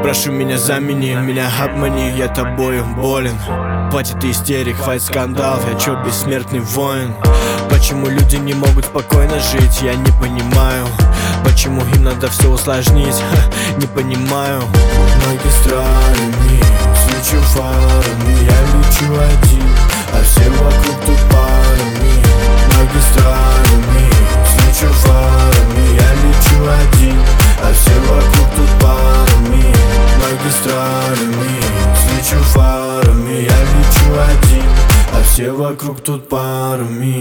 Прошу меня замени, меня обмани, я тобою болен. Хватит истерик, хватит скандал, я чё, бессмертный воин? Почему люди не могут спокойно жить, я не понимаю. Почему им надо все усложнить, не понимаю. Магистральными, свечу фарами, я лечу один, а все вокруг тут парами. Магистральными, свечу фарами, я лечу один, а все вокруг тут парами. Магистральными, свечу фарами, я лечу один, а все вокруг тут парами.